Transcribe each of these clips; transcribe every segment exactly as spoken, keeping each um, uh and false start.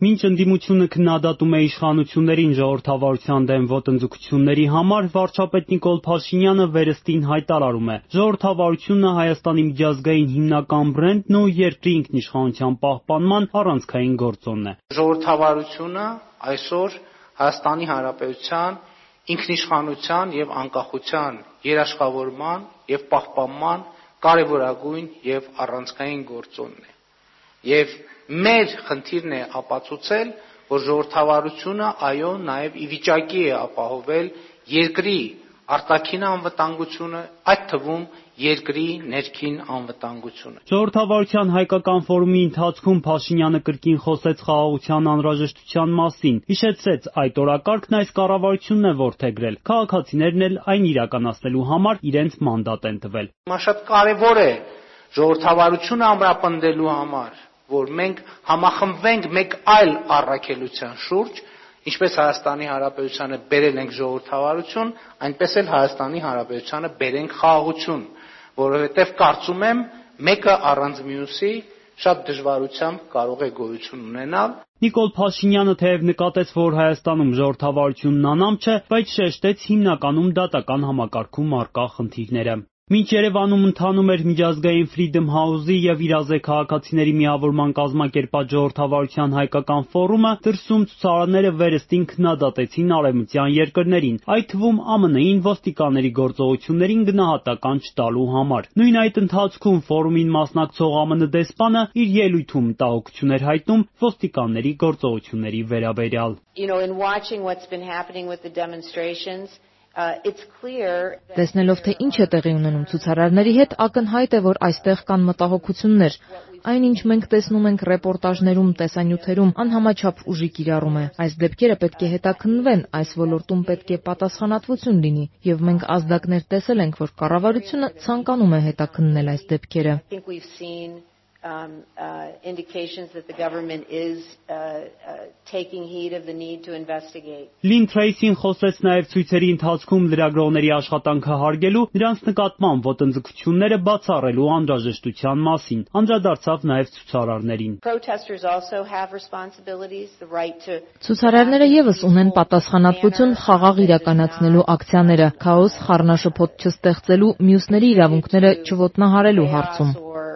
Մինչ ընդդիմությունը քննադատում է իշխանություններին ժողովրդավարության դեմ ոտնձգությունների համար, վարչապետ Նիկոլ Փաշինյանը վերստին հայտարարում է. ժողովրդավարությունը Հայաստանի միջազգային հիմնական բրենդն ու երկրի ինքնիշխանության պահպանման առանցքային գործոնն է։ Ժողովրդավարությունը այսօր Հայաստանի Հանրապետության ինքնիշխանության եւ անկախության երաշխավորման եւ պահպանման կարևորագույն եւ առանցքային գործոնն է։ Եվ մեր խնդիրն է ապացուցել, որ ժողովրդավարությունը այո նաև ի վիճակի է ապահովել երկրի արտաքին անվտանգությունը, այդ թվում երկրի ներքին անվտանգությունը։ Ժողովրդավարության հայկական ֆորումի ընթացքում Փաշինյանը կրկին խոսեց խաղաղության անհրաժեշտության մասին, հիշեցրեց այդ օրակարգն այս կառավարությունն է որդեգրել, քաղաքացիներն էլ այն իրականացնելու համար իրենց մանդատ են տվել։ Հիմա շատ կարևոր է ժողովրդավարությունը ամրապնդելու համար, որ մենք համախմբվենք մեկ այլ առաքելության շուրջ, ինչպես Հայաստանի Հանրապետությանը բերել ենք ժողովրդավարություն, այնպես էլ Հայաստանի Հանրապետությանը բերենք խաղաղություն, որովհետև կարծում եմ մեկը առանց մյուսի շատ դժվարությամբ կարող է գոյություն ունենալ։ Նիկոլ Փաշինյանը թեև նկատեց, որ Հայաստանում ժողովրդավարությունն անամպ չէ, բայց շեշտեց հիմնականում դատական համակարգում առկա խնդիրները։ Մինչ Երևանում ընթանում էր միջազգային Freedom House-ի եւ իրազեկ քաղաքացիների միավորման կազմակերպած ժողովրդավարության հայկական ֆորումը, դրսում ցուցարարները վերստին քննադատեցին արևմտյան երկրներին, այդ թվում ԱՄՆ N-ին ոստիկանների գործողություններին գնահատական չտալու համար։ Նույն այդ ընթացքում ֆորումին մասնակցող ԱՄՆ դեսպանը իր ելույթում մտահոգություն էր հայտնում ոստիկանների գործողությունների վերաբերյալ։ You know, in watching what's been happening with the demonstrations, Uh, it's clear that Տեսնելով թե ինչ է տեղի ունենում ցուցարարների հետ, ակնհայտ է, որ այստեղ կան մտահոգություններ։ Այնինչ մենք տեսնում ենք ռեպորտաժներում, տեսանյութերում, անհամաչափ ուժի կիրառում է։ Այս դեպքերը պետք է հետաքննվեն, այս ոլորտում պետք է պատասխանատվություն լինի, եւ մենք ազդակներ տեսել ենք, որ կառավարությունը ցանկանում է հետաքննել այս դեպքերը։ I think we've seen Um, uh, indications that the government is uh, uh, taking heed of the need to investigate. Lynn Tracy-ն խոսեց նաև ցույցերի ընթացքում լրագրողների աշխատանքը հարգելու, նրանց նկատմամբ ոտնձգությունները բացառելու անհրաժեշտության մասին, անդրադարձավ նաև ցուցարարներին։ Protesters also have responsibilities, the right to Ցուցարարները եւս ունեն պատասխանատվություն խաղաղ իրականացնելու ակցիաները, քաոս, խառնաշփոթ չստեղծելու, մյուսների իրավունքները չոտնահարելու հարցում։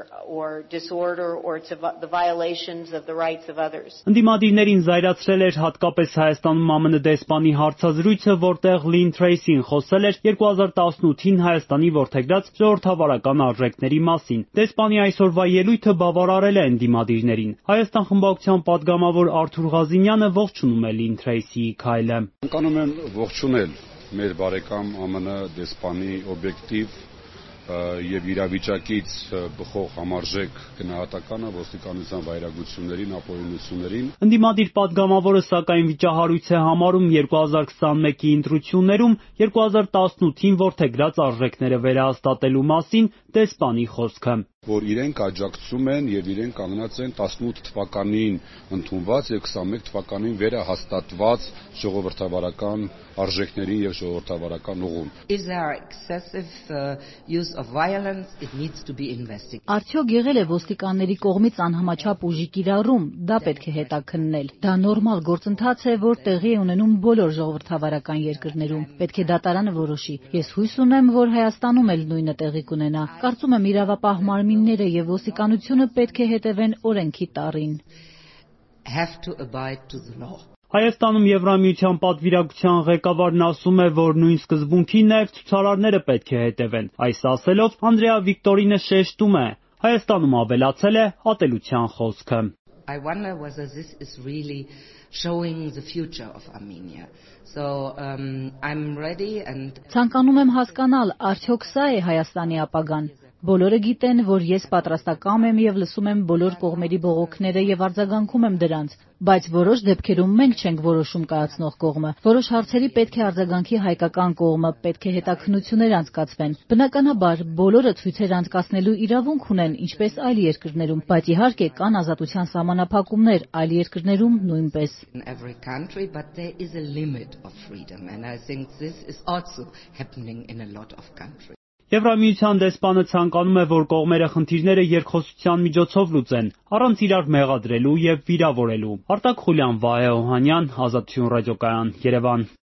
or disorder or to the violations of the rights of others. Ընդդիմադիրներին զայրացրել էր հատկապես Հայաստանում ԱՄՆ դեսպանի հարցազրույցը, որտեղ Lynn Tracy-ն խոսել էր երկու հազար տասնութին Հայաստանի որդեգրած ժողովրդավարական արժեքների մասին։ Դեսպանի այսօրվա ելույթը բավարարել է ընդդիմադիրներին։ Հայաստան խմբակցության падգամավոր Արթուր Ղազինյանը ողջունում է Lynn Tracy-ի քայլը։ Անկանում եմ ողջունել մեր բարեկամ ԱՄՆ դեսպանի օբյեկտիվ եւ իրավիճակից բխող համարժեք գնահատականը ոստիկանության վայրագություններին, ապօրինություններին։ Ընդդիմադիր падգամավորը սակայն վիճահարույց է համարում երկու հազար քսանմեկի ընտրություններում երկու հազար տասնութին որդեգրած արժեքները վերահաստատելու մասին դեսպանի խոսքը, որ իրենք աջակցում են եւ իրենք կանգնած են տասնութ թվականին ընդունված եւ քսանմեկ թվականին վերահաստատված ժողովրդավարական արժեքներին եւ ժողովրդավարական ուղուն։ Is there excessive uh, use of violence? It needs to be investigated. Արդյոք եղել է ոստիկանների կողմից անհամաչափ ուժի կիրառում, դա պետք է հետաքննել։ Դա նորմալ գործընթաց է, որ տեղի է ունենում բոլոր ժողովրդավարական երկրներում։ Պետք է դատարանը որոշի։ Ես հույս ունեմ, որ Հայաստանում էլ նույնը տեղի կունենա։ Կարծում եմ իրավապահ մարմինները եւ ոստիկանությունը պետք է հետևեն օրենքի տառին։ Have to abide to the law. Հայաստանում Եվրամիության պատվիրակության ղեկավարն ասում է, որ նույն սկզբունքին նաև ցուցարարները պետք է հետևեն։ Այս ասելով Անդրեա Վիկտորինը շեշտում է. Հայաստանում ավելացել է ատելության խոսքը։ I wonder whether this is really showing the future of Armenia. So um, I'm ready and Ցանկանում եմ հասկանալ, արդյոք սա է Հայաստանի ապագան։ Բոլորը գիտեն, որ ես պատրաստակամ եմ եւ լսում եմ բոլոր կողմերի բողոքները եւ արձագանքում եմ դրանց, բայց որոշ դեպքերում մենք չենք որոշում կայացնող կողմը։ Որոշ հարցերի պետք է արձագանքի հայկական կողմը, պետք է հետաքննություններ անցկացվեն։ Բնականաբար, բոլորը ցույցեր անցկացնելու իրավունք ունեն, ինչպես այլ երկրներում, բայց իհարկե կան ազատության սահմանափակումներ, այլ երկրներում նույնպես։ in every country, but there is a limit of freedom, and I think this is also happening in a lot of countries. Եվրամիության դեսպանը ցանկանում է, որ կողմերը խնդիրները երկխոսության միջոցով լուծեն, առանց իրար մեղադրելու եւ վիրավորելու։ Արտակ Խուլյան, Վահե Օհանյան, Ազատություն ռադիոկայան, Երևան։